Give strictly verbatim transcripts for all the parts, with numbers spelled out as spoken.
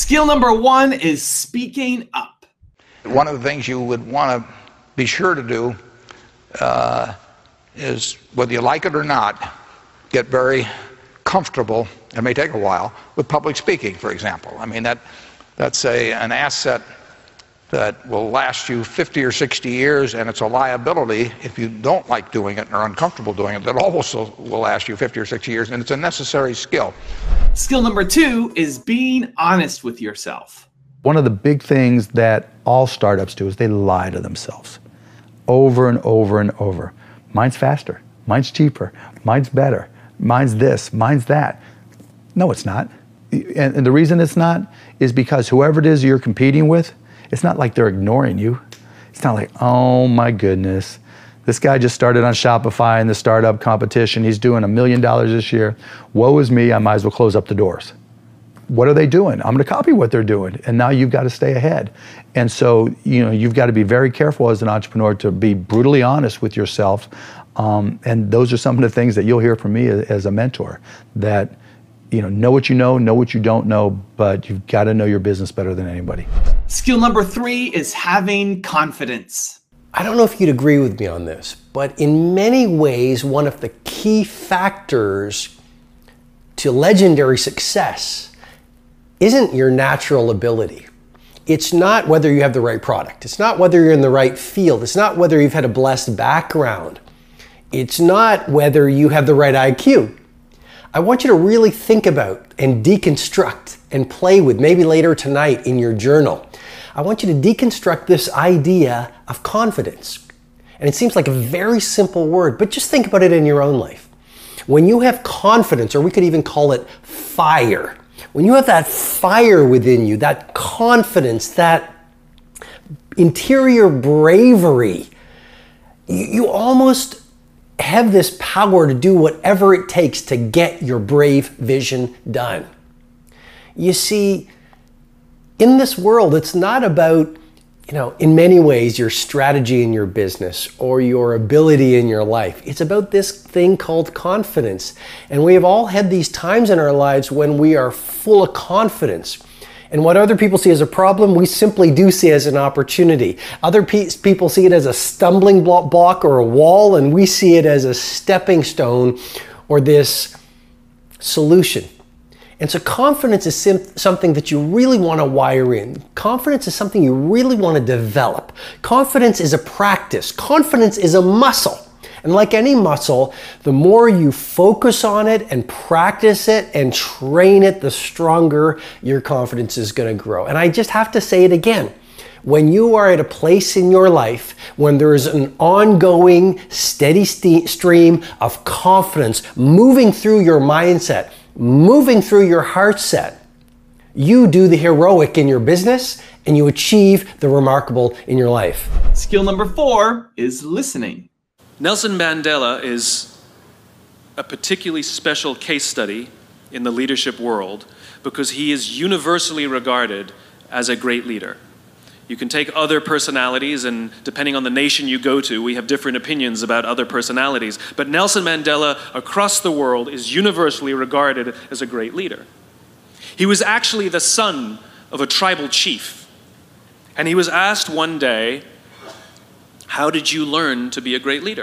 Skill number one is speaking up. One of the things you would want to be sure to do uh, is, whether you like it or not, get very comfortable, it may take a while, with public speaking, for example. I mean, that, that's a, an asset that will last you fifty or sixty years, and it's a liability if you don't like doing it and are uncomfortable doing it, that also will last you fifty or sixty years, and it's a necessary skill. Skill number two is being honest with yourself. One of the big things that all startups do is they lie to themselves over and over and over. Mine's faster, mine's cheaper, mine's better, mine's this, mine's that. No, it's not. And, and the reason it's not is because whoever it is you're competing with, it's not like they're ignoring you. It's not like, oh my goodness, this guy just started on Shopify in the startup competition. He's doing a million dollars this year. Woe is me, I might as well close up the doors. What are they doing? I'm gonna copy what they're doing. And now you've got to stay ahead. And so, you know, you've got to be very careful as an entrepreneur to be brutally honest with yourself. Um, and those are some of the things that you'll hear from me as, as a mentor, that, you know, know what you know, know what you don't know, but you've got to know your business better than anybody. Skill number three is having confidence. I don't know if you'd agree with me on this, but in many ways, one of the key factors to legendary success isn't your natural ability. It's not whether you have the right product. It's not whether you're in the right field. It's not whether you've had a blessed background. It's not whether you have the right I Q. I want you to really think about and deconstruct and play with, maybe later tonight in your journal. I want you to deconstruct this idea of confidence. And it seems like a very simple word, but just think about it in your own life. When you have confidence, or we could even call it fire, when you have that fire within you, that confidence, that interior bravery, you, you almost have this power to do whatever it takes to get your brave vision done. You see, in this world, it's not about, you know, in many ways, your strategy in your business or your ability in your life. It's about this thing called confidence. And we have all had these times in our lives when we are full of confidence. And what other people see as a problem, we simply do see as an opportunity. Other pe- people see it as a stumbling block or a wall, and we see it as a stepping stone or this solution. And so confidence is sim- something that you really want to wire in. Confidence is something you really want to develop. Confidence is a practice. Confidence is a muscle. And like any muscle, the more you focus on it and practice it and train it, the stronger your confidence is going to grow. And I just have to say it again. When you are at a place in your life when there is an ongoing, steady st- stream of confidence moving through your mindset, moving through your heart set, you do the heroic in your business and you achieve the remarkable in your life. Skill number four is listening. Nelson Mandela is a particularly special case study in the leadership world because he is universally regarded as a great leader. You can take other personalities, and depending on the nation you go to, we have different opinions about other personalities. But Nelson Mandela, across the world, is universally regarded as a great leader. He was actually the son of a tribal chief. And he was asked one day, "How did you learn to be a great leader?"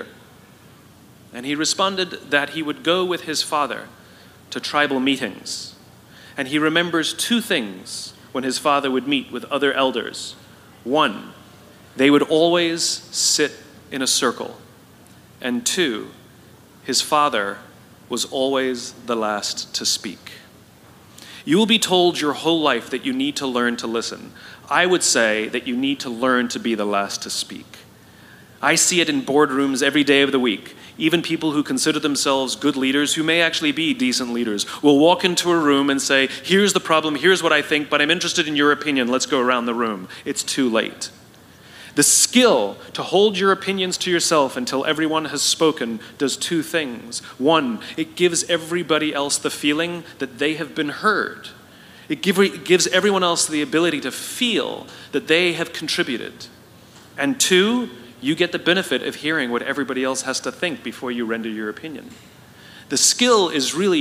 And he responded that he would go with his father to tribal meetings. And he remembers two things when his father would meet with other elders. One, they would always sit in a circle. And two, his father was always the last to speak. You will be told your whole life that you need to learn to listen. I would say that you need to learn to be the last to speak. I see it in boardrooms every day of the week. Even people who consider themselves good leaders, who may actually be decent leaders, will walk into a room and say, "Here's the problem, here's what I think, but I'm interested in your opinion, let's go around the room." It's too late. The skill to hold your opinions to yourself until everyone has spoken does two things. One, it gives everybody else the feeling that they have been heard. It, give, it gives everyone else the ability to feel that they have contributed. And two, you get the benefit of hearing what everybody else has to think before you render your opinion. The skill is really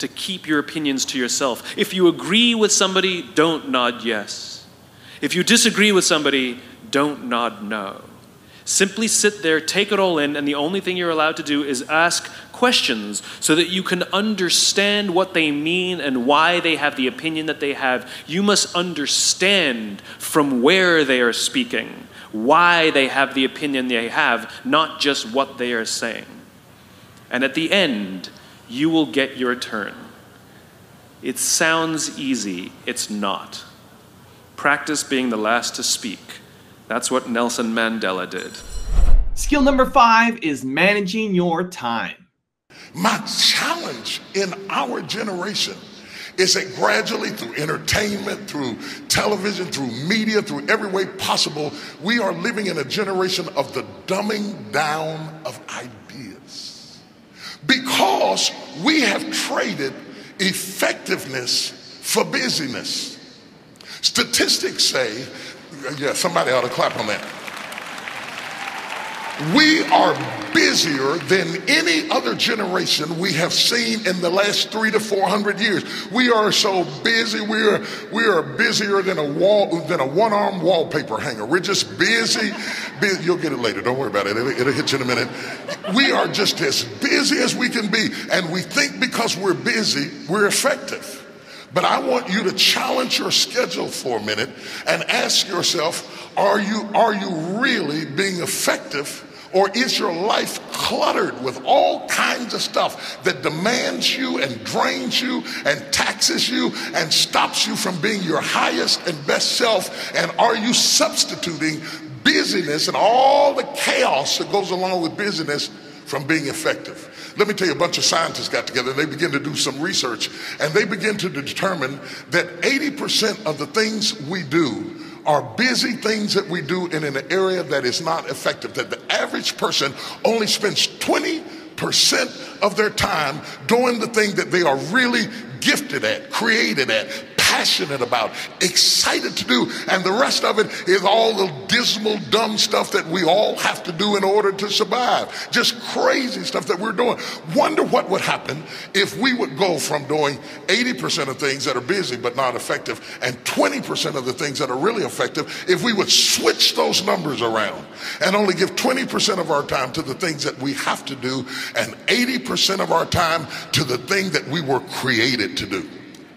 to keep your opinions to yourself. If you agree with somebody, don't nod yes. If you disagree with somebody, don't nod no. Simply sit there, take it all in, and the only thing you're allowed to do is ask questions so that you can understand what they mean and why they have the opinion that they have. You must understand from where they are speaking, why they have the opinion they have, not just what they are saying. And at the end, you will get your turn. It sounds easy, it's not. Practice being the last to speak. That's what Nelson Mandela did. Skill number five is managing your time. My challenge in our generation is that gradually through entertainment, through television, through media, through every way possible, we are living in a generation of the dumbing down of ideas. Because we have traded effectiveness for busyness. Statistics say, yeah, somebody ought to clap on that. We are busier than any other generation we have seen in the last three to four hundred years. We are so busy. We are we are busier than a wall than a one-arm wallpaper hanger. We're just busy. busy. You'll get it later. Don't worry about it. It'll, it'll hit you in a minute. We are just as busy as we can be, and we think because we're busy, we're effective. But I want you to challenge your schedule for a minute and ask yourself, are you, are you really being effective, or is your life cluttered with all kinds of stuff that demands you and drains you and taxes you and stops you from being your highest and best self? And are you substituting busyness and all the chaos that goes along with busyness from being effective? Let me tell you, a bunch of scientists got together and they began to do some research, and they began to determine that eighty percent of the things we do are busy things that we do in an area that is not effective, that the average person only spends twenty percent of their time doing the thing that they are really gifted at, created at, passionate about, excited to do, and the rest of it is all the dismal, dumb stuff that we all have to do in order to survive. Just crazy stuff that we're doing. Wonder what would happen if we would go from doing eighty percent of things that are busy but not effective and twenty percent of the things that are really effective, if we would switch those numbers around and only give twenty percent of our time to the things that we have to do and eighty percent of our time to the thing that we were created to do.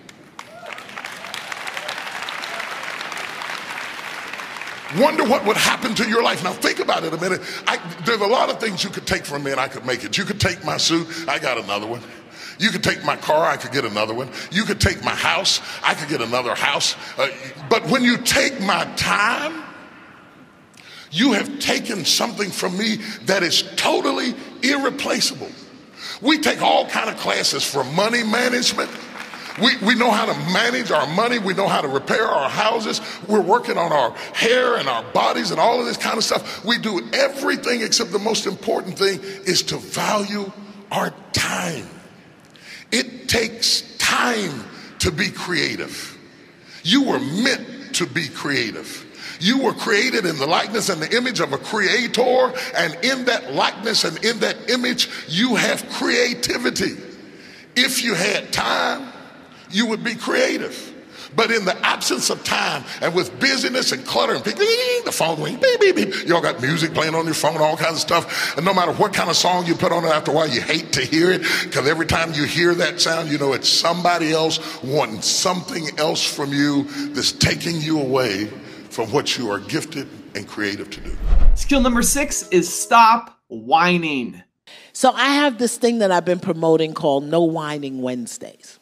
Wonder what would happen to your life. Now think about it a minute. I, there's a lot of things you could take from me and I could make it. You could take my suit, I got another one. You could take my car, I could get another one. You could take my house, I could get another house. Uh, but when you take my time, you have taken something from me that is totally irreplaceable. We take all kind of classes for money management. We, we know how to manage our money. We know how to repair our houses. We're working on our hair and our bodies and all of this kind of stuff. We do everything except the most important thing is to value our time. It takes time to be creative. You were meant to be creative. You were created in the likeness and the image of a creator, and in that likeness and in that image, you have creativity. If you had time, you would be creative. But in the absence of time and with busyness and clutter and beep, beep, the phone going beep, beep, beep. You all got music playing on your phone, all kinds of stuff. And no matter what kind of song you put on it, after a while you hate to hear it, because every time you hear that sound, you know it's somebody else wanting something else from you that's taking you away from what you are gifted and creative to do. Skill number six is stop whining. So I have this thing that I've been promoting called No Whining Wednesdays.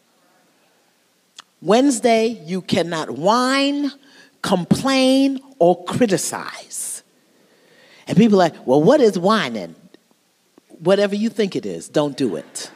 Wednesday, you cannot whine, complain, or criticize. And people are like, well, what is whining? Whatever you think it is, don't do it.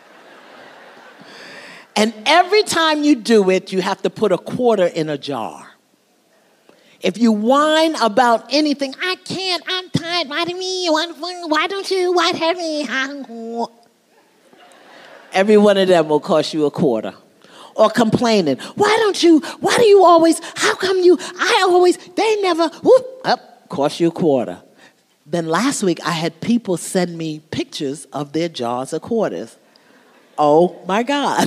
And every time you do it, you have to put a quarter in a jar. If you whine about anything, I can't, I'm tired, why do me, why, why don't you, why have me? Every one of them will cost you a quarter. Or complaining, why don't you, why do you always, how come you, I always, they never, whoop, up, cost you a quarter. Then last week I had people send me pictures of their jars of quarters. oh my God.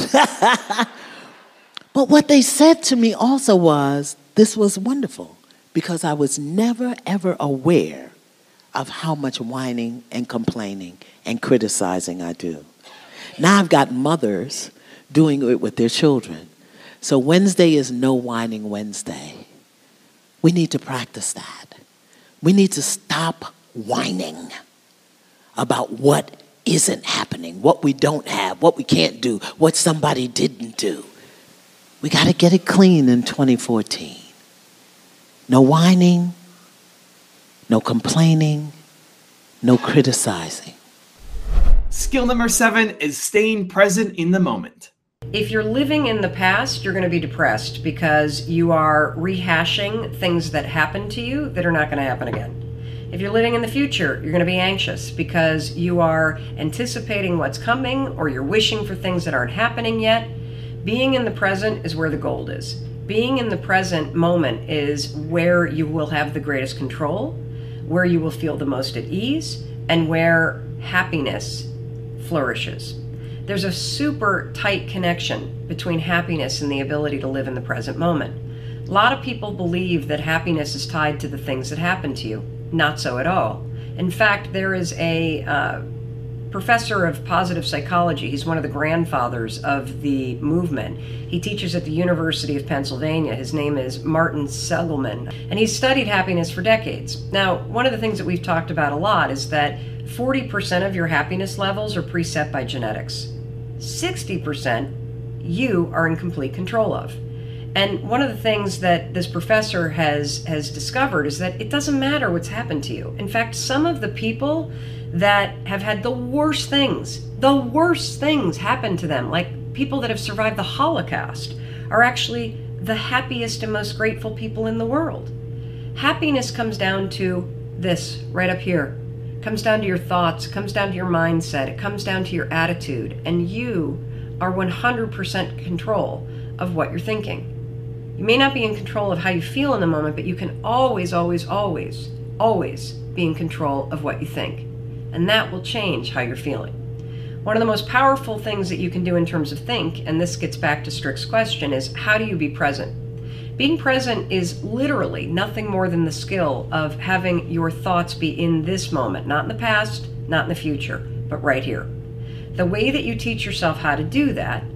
But what they said to me also was, this was wonderful, because I was never, ever aware of how much whining and complaining and criticizing I do. Now I've got mothers doing it with their children. So Wednesday is no whining Wednesday. We need to practice that. We need to stop whining about what isn't happening, what we don't have, what we can't do, what somebody didn't do. We got to get it clean in twenty fourteen. No whining, no complaining, no criticizing. Skill number seven is staying present in the moment. If you're living in the past, you're going to be depressed because you are rehashing things that happened to you that are not going to happen again. If you're living in the future, you're going to be anxious because you are anticipating what's coming or you're wishing for things that aren't happening yet. Being in the present is where the gold is. Being in the present moment is where you will have the greatest control, where you will feel the most at ease, and where happiness flourishes. There's a super tight connection between happiness and the ability to live in the present moment. A lot of people believe that happiness is tied to the things that happen to you. Not so at all. In fact, there is a uh, professor of positive psychology. He's one of the grandfathers of the movement. He teaches at the University of Pennsylvania. His name is Martin Seligman, and he's studied happiness for decades. Now, one of the things that we've talked about a lot is that forty percent of your happiness levels are preset by genetics. sixty percent you are in complete control of. And one of the things that this professor has, has discovered is that it doesn't matter what's happened to you. In fact, some of the people that have had the worst things, the worst things happen to them, like people that have survived the Holocaust, are actually the happiest and most grateful people in the world. Happiness comes down to this right up here. It comes down to your thoughts, it comes down to your mindset, it comes down to your attitude, and you are one hundred percent control of what you're thinking. You may not be in control of how you feel in the moment, but you can always, always, always, always be in control of what you think. And that will change how you're feeling. One of the most powerful things that you can do in terms of think, and this gets back to Strick's question, is how do you be present? Being present is literally nothing more than the skill of having your thoughts be in this moment, not in the past, not in the future, but right here. The way that you teach yourself how to do that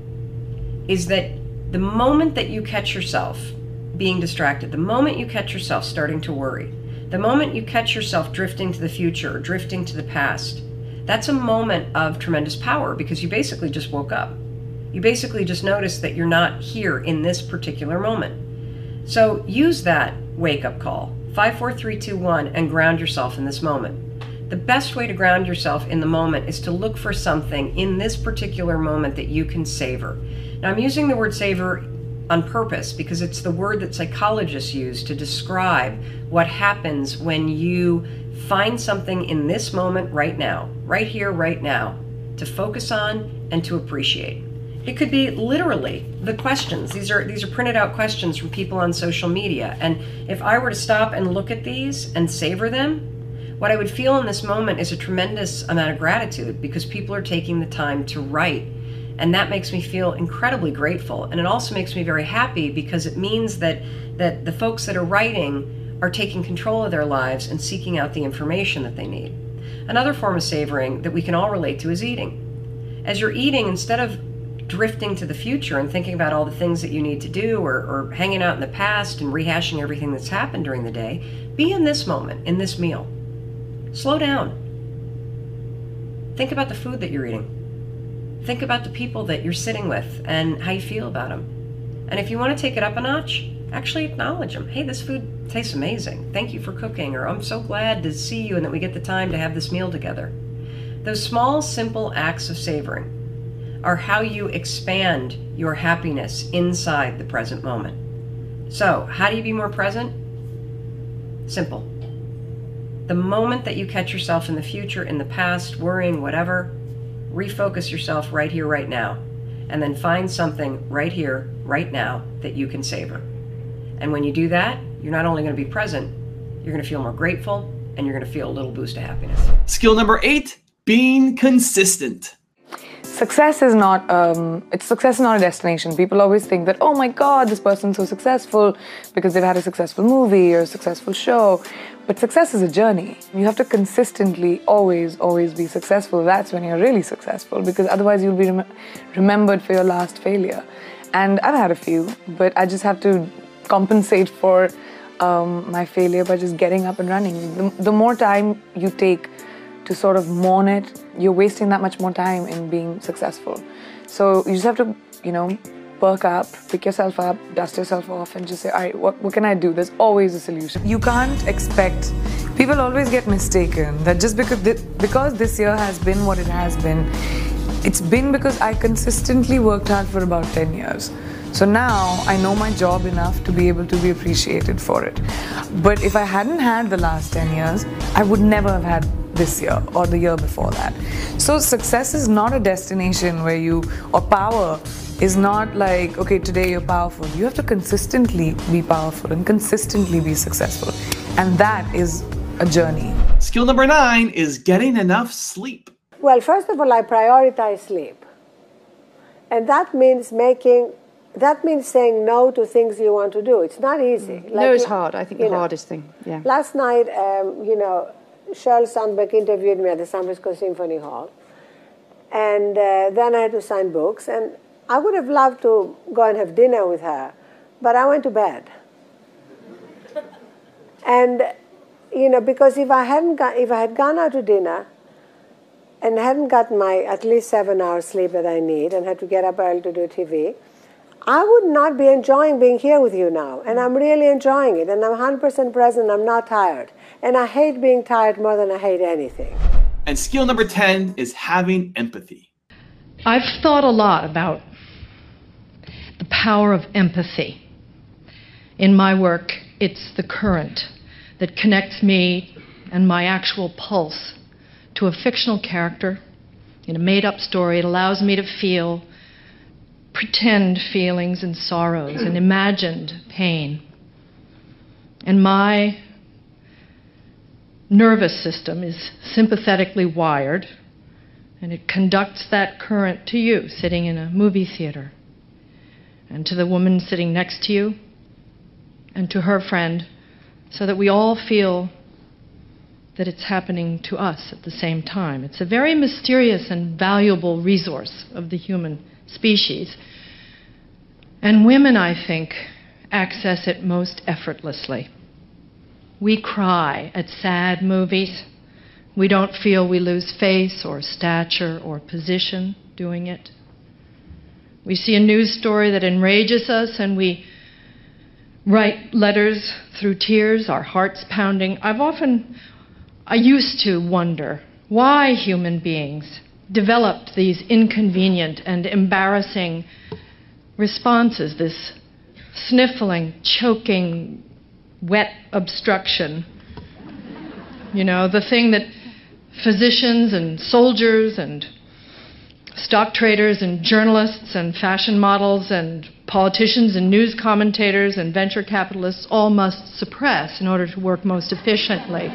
is that the moment that you catch yourself being distracted, the moment you catch yourself starting to worry, the moment you catch yourself drifting to the future or drifting to the past, that's a moment of tremendous power because you basically just woke up. You basically just noticed that you're not here in this particular moment. So use that wake-up call, five, four, three, two, one, and ground yourself in this moment. The best way to ground yourself in the moment is to look for something in this particular moment that you can savor. Now, I'm using the word savor on purpose because it's the word that psychologists use to describe what happens when you find something in this moment right now, right here, right now, to focus on and to appreciate. It could be literally the questions. These are these are printed out questions from people on social media. And if I were to stop and look at these and savor them, what I would feel in this moment is a tremendous amount of gratitude because people are taking the time to write. And that makes me feel incredibly grateful. And it also makes me very happy because it means that, that the folks that are writing are taking control of their lives and seeking out the information that they need. Another form of savoring that we can all relate to is eating. As you're eating, instead of drifting to the future and thinking about all the things that you need to do or, or hanging out in the past and rehashing everything that's happened during the day, be in this moment, in this meal. Slow down. Think about the food that you're eating. Think about the people that you're sitting with and how you feel about them. And if you want to take it up a notch, actually acknowledge them. Hey, this food tastes amazing. Thank you for cooking. Or I'm so glad to see you and that we get the time to have this meal together. Those small, simple acts of savoring are how you expand your happiness inside the present moment. So, how do you be more present? Simple. The moment that you catch yourself in the future, in the past, worrying, whatever, refocus yourself right here, right now, and then find something right here, right now that you can savor. And when you do that, you're not only going to be present, you're going to feel more grateful, and you're going to feel a little boost of happiness. Skill number eight, being consistent. Success is not, um, it's success is not a destination. People always think that, oh my God, this person's so successful because they've had a successful movie or a successful show. But success is a journey. You have to consistently, always, always be successful. That's when you're really successful, because otherwise you'll be rem remembered for your last failure. And I've had a few, but I just have to compensate for um, my failure by just getting up and running. The, the more time you take to sort of mourn it, you're wasting that much more time in being successful. So you just have to, you know, perk up, pick yourself up, dust yourself off, and just say, all right, what, what can I do? There's always a solution. You can't expect, people always get mistaken that just because, th because this year has been what it has been, it's been because I consistently worked hard for about ten years. So now I know my job enough to be able to be appreciated for it. But if I hadn't had the last ten years, I would never have had this year or the year before that. So success is not a destination where you, or power is not like, okay, today you're powerful. You have to consistently be powerful and consistently be successful. And that is a journey. Skill number nine is getting enough sleep. Well, first of all, I prioritize sleep. And that means making, that means saying no to things you want to do. It's not easy. Mm. Like, no, it's hard. I think the know, hardest thing, yeah. Last night, um, you know, Sheryl Sandberg interviewed me at the San Francisco Symphony Hall. And uh, then I had to sign books. And I would have loved to go and have dinner with her, but I went to bed. And, you know, because if I hadn't got, if I had gone out to dinner and hadn't gotten my at least seven hours sleep that I need and had to get up early to do T V, I would not be enjoying being here with you now. And I'm really enjoying it. And I'm one hundred percent present. I'm not tired. And I hate being tired more than I hate anything. And skill number ten is having empathy. I've thought a lot about the power of empathy. In my work, it's the current that connects me and my actual pulse to a fictional character in a made-up story. It allows me to feel, pretend feelings and sorrows and imagined pain. And my nervous system is sympathetically wired, and it conducts that current to you sitting in a movie theater, and to the woman sitting next to you, and to her friend, so that we all feel that it's happening to us at the same time. It's a very mysterious and valuable resource of the human species. And women, I think, access it most effortlessly. We cry at sad movies. We don't feel we lose face or stature or position doing it. We see a news story that enrages us and we write letters through tears, our hearts pounding. I've often, I used to wonder why human beings developed these inconvenient and embarrassing responses, this sniffling, choking, wet obstruction. You know, the thing that physicians and soldiers and stock traders and journalists and fashion models and politicians and news commentators and venture capitalists all must suppress in order to work most efficiently.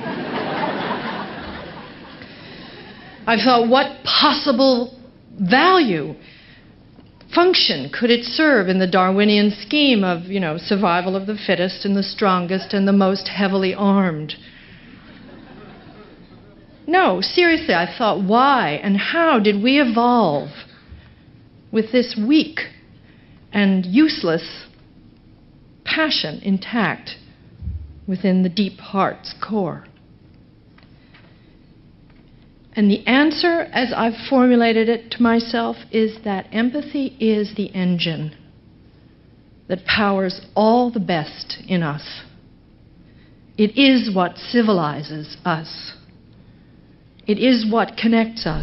I thought, what possible value, function could it serve in the Darwinian scheme of, you know, survival of the fittest and the strongest and the most heavily armed? No, seriously, I thought, why and how did we evolve with this weak and useless passion intact within the deep heart's core? And the answer, as I've formulated it to myself, is that empathy is the engine that powers all the best in us. It is what civilizes us. It is what connects us.